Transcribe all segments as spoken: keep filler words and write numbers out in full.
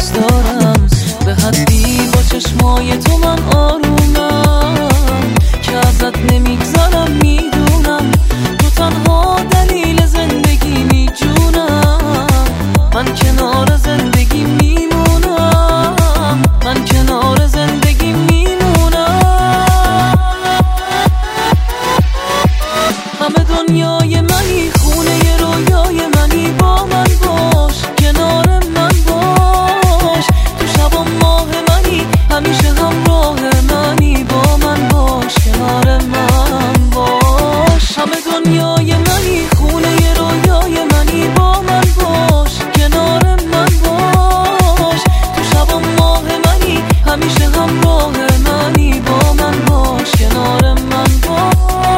دوست دارم به حدی با چشمای تو من آرومم که ازت نمیگذارم، میدونم تو تنها دلیل زندگی میجونم. من کنار زندگی میمونم، من کنار زندگی میمونم. همه دنیای منی، خونه رویای منی، با من باش، کنار من باش. تو شب و ماه منی، همیشه همراه منی، با من باش، کنار من باش. همه دنیای منی، خونه رویای منی، با من باش، کنار من باش. تو شب و ماه منی، همیشه همراه منی، با من باش، کنار من باش.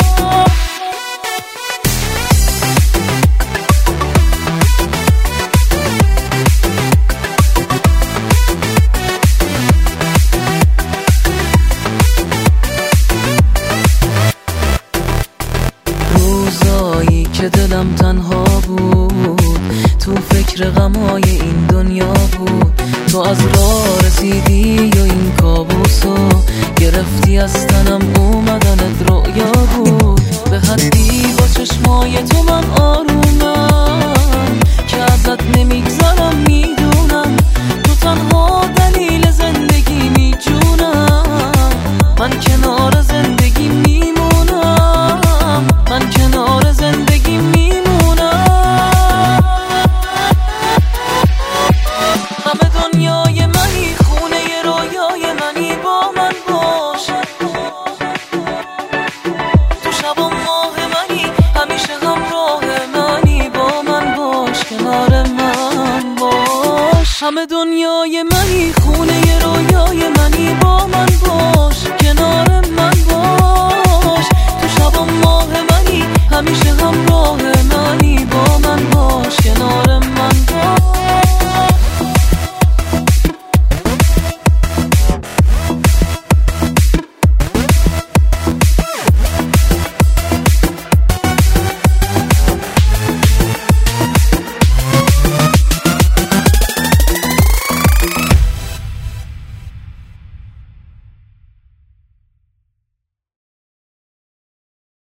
روزایی که دلم تنها بود، تو فکر غمای این دنیا بود. تو از راه رسیدی و این کابوسو گرفتی از تنم، اومدنت رؤیا بود. به حدی با چشمای تو من آرومم که ازت نمیگذارم، میدونم تو تنها دلیل زندگی میجونم. من کنار زندگی میمونم، من کنار زندگی میمونم. همه دنیای منی، خونه رویای منی، با من باش. تو شب و ماه منی، همیشه همراه منی، با من باش، کنار من باش. همه دنیای منی، خونه رویای منی، با من باش، کنار من باش. تو شب و ماه منی، همیشه همراه منی، با من باش، کنار من.